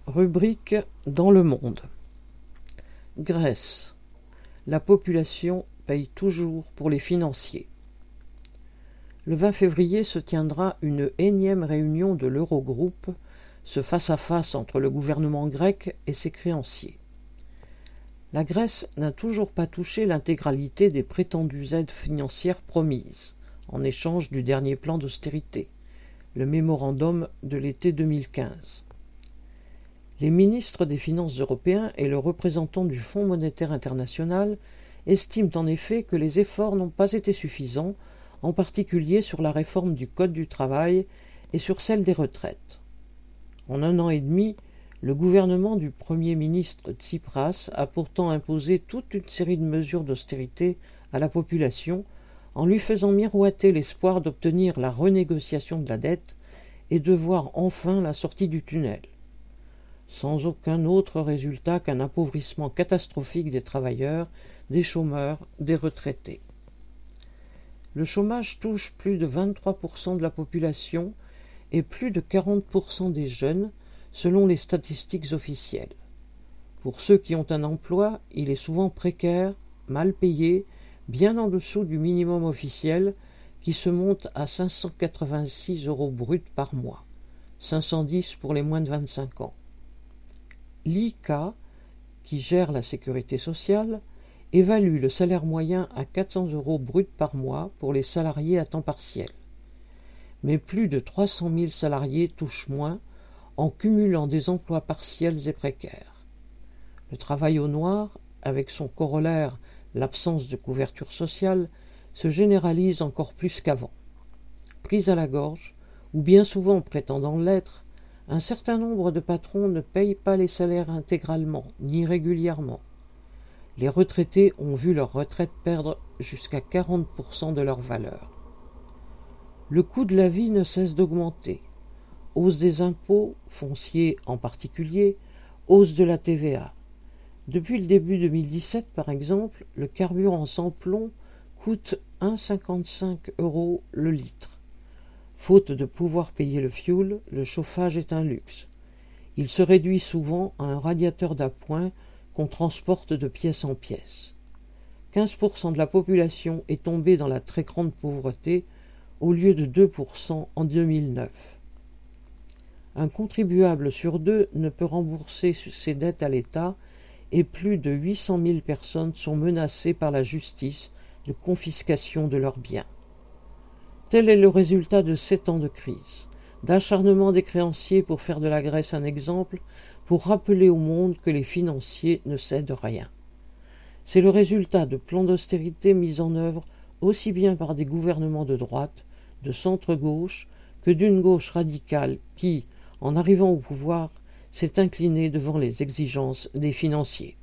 Rubrique dans le monde. Grèce. La population paye toujours pour les financiers. Le 20 février se tiendra une énième réunion de l'Eurogroupe, ce face-à-face entre le gouvernement grec et ses créanciers. La Grèce n'a toujours pas touché l'intégralité des prétendues aides financières promises, en échange du dernier plan d'austérité, le mémorandum de l'été 2015. Les ministres des Finances européens et le représentant du Fonds monétaire international estiment en effet que les efforts n'ont pas été suffisants, en particulier sur la réforme du Code du travail et sur celle des retraites. En 1 an et demi, le gouvernement du Premier ministre Tsipras a pourtant imposé toute une série de mesures d'austérité à la population, en lui faisant miroiter l'espoir d'obtenir la renégociation de la dette et de voir enfin la sortie du tunnel, sans aucun autre résultat qu'un appauvrissement catastrophique des travailleurs, des chômeurs, des retraités. Le chômage touche plus de 23% de la population et plus de 40% des jeunes, selon les statistiques officielles. Pour ceux qui ont un emploi, il est souvent précaire, mal payé, bien en dessous du minimum officiel, qui se monte à 586 € bruts par mois, 510 pour les moins de 25 ans. L'ICA, qui gère la sécurité sociale, évalue le salaire moyen à 400 € bruts par mois pour les salariés à temps partiel. Mais plus de 300 000 salariés touchent moins en cumulant des emplois partiels et précaires. Le travail au noir, avec son corollaire l'absence de couverture sociale, se généralise encore plus qu'avant. Pris à la gorge, ou bien souvent prétendant l'être, un certain nombre de patrons ne payent pas les salaires intégralement, ni régulièrement. Les retraités ont vu leur retraite perdre jusqu'à 40% de leur valeur. Le coût de la vie ne cesse d'augmenter. Hausse des impôts, fonciers en particulier, hausse de la TVA. Depuis le début 2017, par exemple, le carburant sans plomb coûte 1,55 € le litre. Faute de pouvoir payer le fioul, le chauffage est un luxe. Il se réduit souvent à un radiateur d'appoint qu'on transporte de pièce en pièce. 15% de la population est tombée dans la très grande pauvreté, au lieu de 2% en 2009. Un contribuable sur deux ne peut rembourser ses dettes à l'État et plus de 800 000 personnes sont menacées par la justice de confiscation de leurs biens. Tel est le résultat de 7 ans de crise, d'acharnement des créanciers pour faire de la Grèce un exemple, pour rappeler au monde que les financiers ne cèdent rien. C'est le résultat de plans d'austérité mis en œuvre aussi bien par des gouvernements de droite, de centre-gauche, que d'une gauche radicale qui, en arrivant au pouvoir, s'est inclinée devant les exigences des financiers.